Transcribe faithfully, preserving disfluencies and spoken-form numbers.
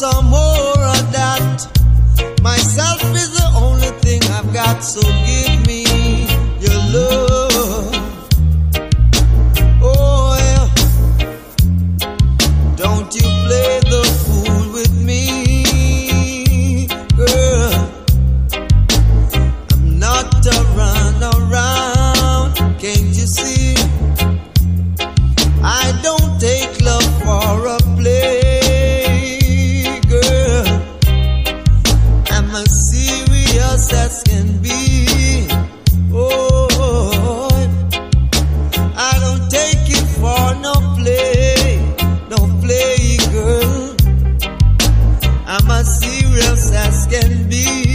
some more of that. Myself is the only thing I've got, so give me your love. Oh yeah, don't you play the fool with me, girl. I'm not a run around, can't you see? I don't take love for a play, girl. I'm as serious as can be. Oh, I don't take it for no play, no play, girl. I'm as serious as can be.